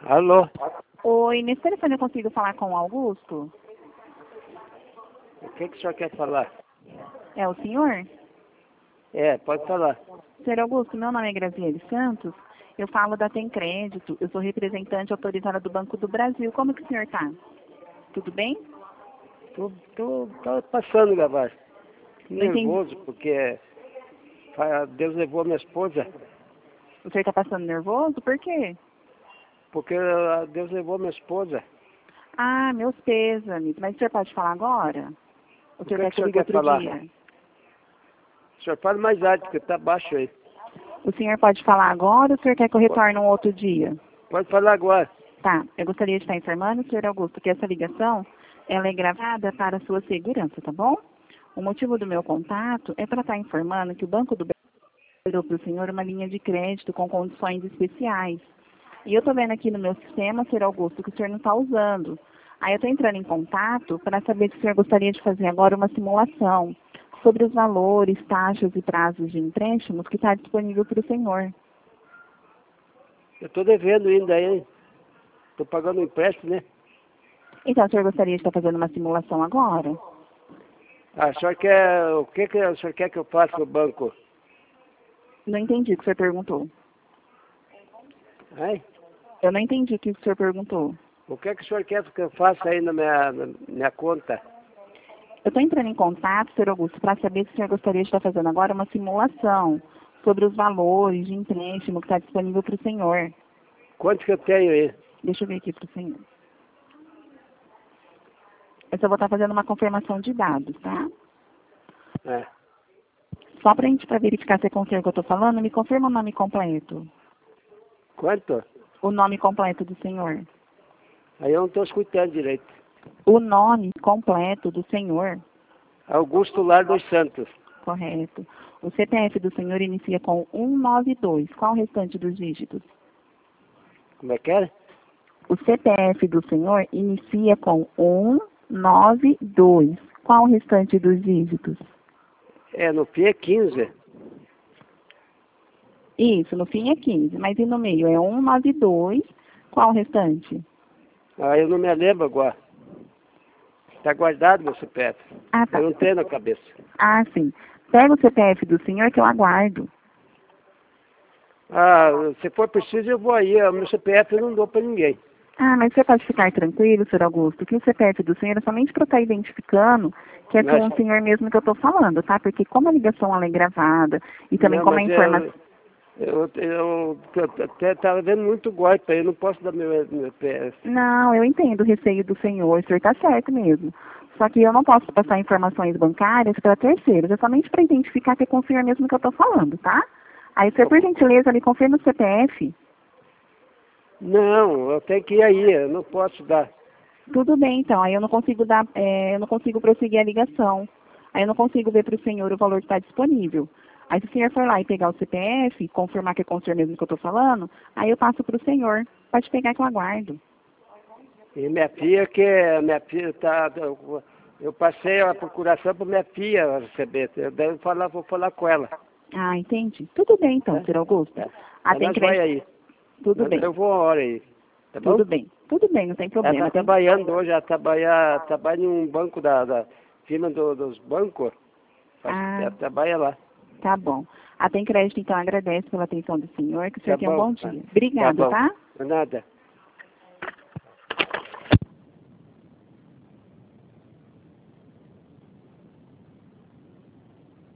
Alô? Oi, nesse telefone eu consigo falar com o Augusto? O que o senhor quer falar? É o senhor? É, pode falar. Senhor Augusto, meu nome é Graziele Santos. Eu falo da Tem Crédito. Eu sou representante autorizada do Banco do Brasil. Como que o senhor está? Tudo bem? Tô passando, Gavaz. Não entendi. Nervoso, porque Deus levou a minha esposa. O senhor está passando nervoso? Por quê? Porque Deus levou a minha esposa. Ah, meus pêsames. Mas o senhor pode falar agora? O O senhor que quer o que eu senhor ligue quer outro falar? dia? O senhor fala mais alto, porque tá baixo aí. O senhor pode falar agora ou o senhor quer que eu retorne um outro dia? Pode falar agora. Tá, eu gostaria de estar informando, senhor Augusto, que essa ligação ela é gravada para a sua segurança, tá bom? O motivo do meu contato é para estar informando que o Banco do Brasil deu para o senhor uma linha de crédito com condições especiais. E eu estou vendo aqui no meu sistema, senhor Augusto, que o senhor não está usando. Aí eu estou entrando em contato para saber se o senhor gostaria de fazer agora uma simulação sobre os valores, taxas e prazos de empréstimos que está disponível para o senhor. Eu tô devendo ainda aí. Tô pagando um empréstimo, né? Então, o senhor gostaria de estar fazendo uma simulação agora? Ah, o senhor quer... O que o senhor quer que eu faça no banco? Não entendi o que o senhor perguntou. Hein? Eu não entendi o que o senhor perguntou. O que o senhor quer que eu faça aí na minha conta? Eu estou entrando em contato, senhor Augusto, para saber se o senhor gostaria de estar fazendo agora uma simulação sobre os valores de empréstimo que está disponível para o senhor. Quanto que eu tenho aí? Deixa eu ver aqui para o senhor. Eu só vou estar fazendo uma confirmação de dados, tá? É. Só para verificar se é com o senhor que eu estou falando, me confirma o nome completo. Quanto? O nome completo do senhor. Aí eu não estou escutando direito. O nome completo do senhor. Augusto Lar dos Santos. Correto. O CPF do senhor inicia com 192. Qual o restante dos dígitos? Como é que era? O CPF do senhor inicia com 192. Qual o restante dos dígitos? É, no fim é 15. Isso, no fim é 15, mas e no meio é 192. Qual o restante? Ah, eu não me lembro agora. Está guardado meu CPF. Ah, tá. Eu não tenho na cabeça. Ah, sim. Pega o CPF do senhor que eu aguardo. Ah, se for preciso eu vou aí. O meu CPF eu não dou para ninguém. Ah, mas você pode ficar tranquilo, senhor Augusto, que o CPF do senhor é somente para estar identificando que é com Mas, o senhor mesmo que eu estou falando, tá? Porque como a ligação ela é gravada e também não, como a mas informação... eu até estava vendo muito golpe aí. Eu não posso dar meu CPF. Não, eu entendo o receio do senhor está certo mesmo. Só que eu não posso passar informações bancárias para terceiros, é somente para identificar que é com o senhor mesmo que eu estou falando, tá? Aí, você, por gentileza, me confirma o CPF. Não, eu tenho que ir aí. Eu não posso dar. Tudo bem, então. Aí eu não consigo dar, eu não consigo prosseguir a ligação. Aí eu não consigo ver para o senhor o valor que está disponível. Aí se o senhor for lá e pegar o CPF, confirmar que é com o senhor mesmo que eu estou falando, aí eu passo para o senhor. Pode pegar que eu aguardo. E minha filha tá, eu passei a procuração para minha filha receber. Eu devo falar, vou falar com ela. Ah, entendi. Tudo bem, então, Tá? senhor Augusto. Tá. Ah, tem Nós vai crédito. aí. Tudo bem. Eu vou uma hora aí. Tá bom? Tudo bem. Tudo bem, não tem Ela problema. está trabalhando hoje, ela trabalha em um banco da firma dos bancos. Ah, Ela trabalha lá. tá bom. A Tem Crédito, então, agradece pela atenção do senhor, que o senhor Tá tenha um bom. bom Tá dia. Tá Obrigado, bom. tá? Nada.